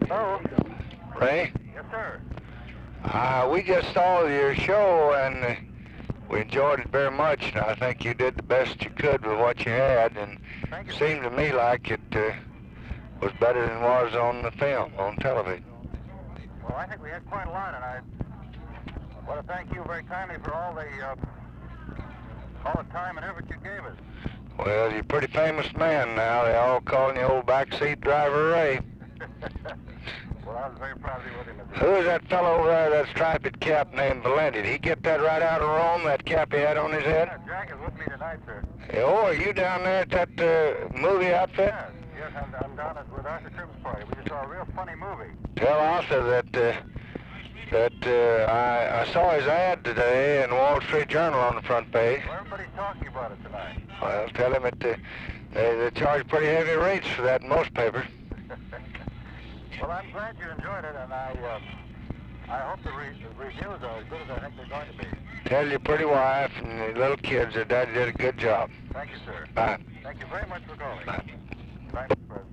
Hello? Ray? Yes, sir. We just saw your show and we enjoyed it very much. And I think you did the best you could with what you had, and Thank you. it seemed to me like it was better than it was on the film, on television. Well, I think we had quite a lot, and I want to thank you very kindly for all the time and effort you gave us. Well, you're a pretty famous man now. They all calling you old backseat driver Ray. Well, I was very proud to be with him. Who is that fellow over there, that striped cap named Valenti? Did he get that right out of Rome, that cap he had on his head? Yeah, Jack is with me tonight, sir. Oh, are you down there at that movie outfit? Yes, I'm down with Arthur Cribb's party. We just saw a real funny movie. Tell Arthur that I saw his ad today in the Wall Street Journal on the front page. Well, everybody's talking about it tonight. Well, tell him that they charge pretty heavy rates for that in most papers. Well, I'm glad you enjoyed it, and I hope the reviews are as good as I think they're going to be. Tell your pretty wife and the little kids that Daddy did a good job. Thank you, sir. Bye. Thank you very much for calling. Bye. Thanks, President.